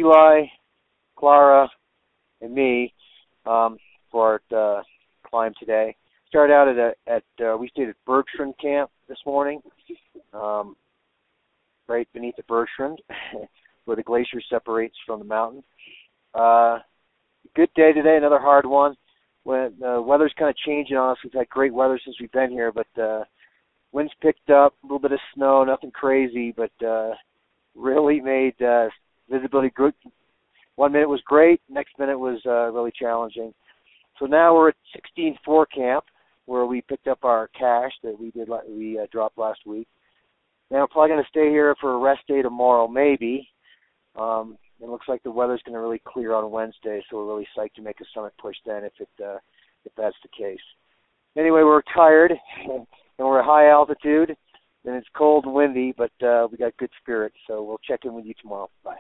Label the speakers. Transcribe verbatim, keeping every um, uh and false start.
Speaker 1: Eli, Clara, and me um, for our uh, climb today. Started out at, a, at uh, we stayed at Bergstrand Camp this morning, um, right beneath the Bergstrand, where the glacier separates from the mountain. Uh, good day today, another hard one. When the uh, weather's kind of changing on us, we've had great weather since we've been here, but uh, winds picked up, a little bit of snow, nothing crazy, but uh, really made uh, visibility good. One minute was great, next minute was uh, really challenging. So now we're at sixteen four Camp, where we picked up our cache that we did we uh, dropped last week. Now we're probably going to stay here for a rest day tomorrow, maybe. Um, it looks like the weather's going to really clear on Wednesday, so we're really psyched to make a summit push then if it uh, if that's the case. Anyway, we're tired, and we're at high altitude, and it's cold and windy, but uh, we got good spirits, so we'll check in with you tomorrow. Bye.